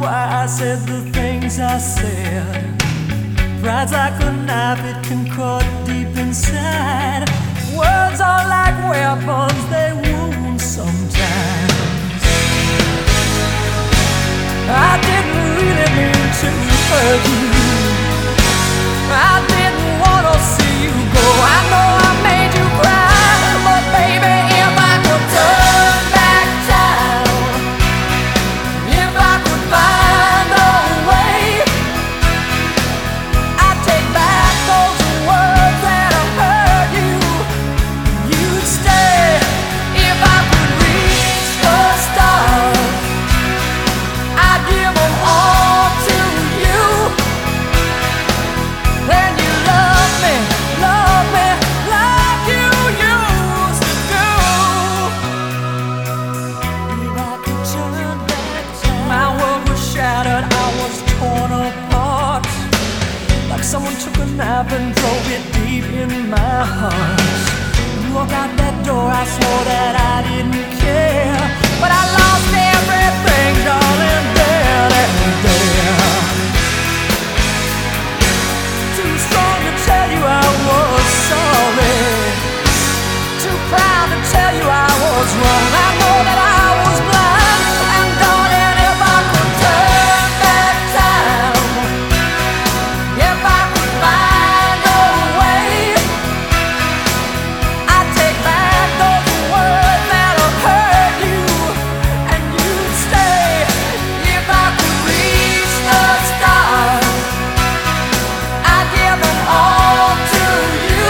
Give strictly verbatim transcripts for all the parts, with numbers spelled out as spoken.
why I said the things I said. Pride's like a knife, it can cut deep inside. Words are like weapons, they wound sometimes. I didn't really mean to hurt you. I didn't want to see you go. I know I made you cry, but baby, if I could turn back time, if I could find a way, I'd take back those words that have hurt you. You'd stay if I could reach the stars. I'd give them all to you. Then you love me, love me like you used to do. If I could turn back time, my world was shattered, I was torn apart. Like someone took a knife and drove it deep in my heart. You walk out that door, I swore that I didn't care, but I lost everything, darling, there and there. Too strong to tell you I was sorry, too proud to tell you I was wrong. I know that I was blind, and darling, if I could turn back time, if I could find a way, I'd take back those words that have hurt you, and you'd stay if I could reach the stars. I'd give them all to you.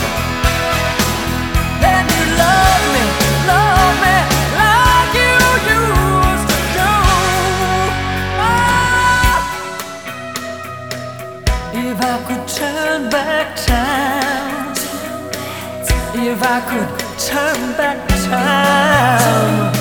Then you love me, love me like you used to do. Oh. If I could turn back time, if I could turn back time.